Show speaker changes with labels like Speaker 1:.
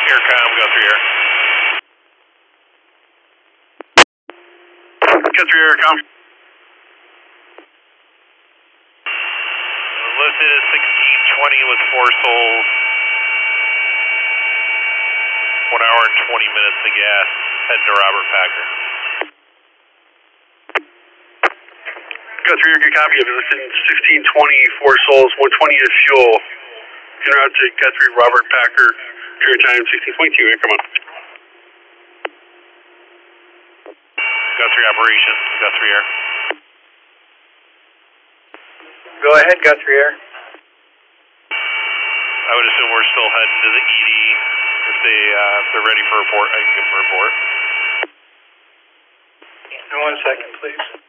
Speaker 1: Aircom, Guthrie Air.
Speaker 2: Guthrie Aircom.
Speaker 1: Listed as 1620 with 4 souls. 1 hour and 20 minutes to gas. Heading to Robert Packer.
Speaker 2: Guthrie Air, good copy. I've been listening 1620, 4 souls, 120 is fuel. En route to Guthrie, Robert Packer. Air time 1622. Air, come on.
Speaker 1: Guthrie operations, Guthrie Air.
Speaker 3: Go ahead, Guthrie Air.
Speaker 1: I would assume we're still heading to the ED. If they're ready for report, I can give them a report.
Speaker 3: 1 second, please.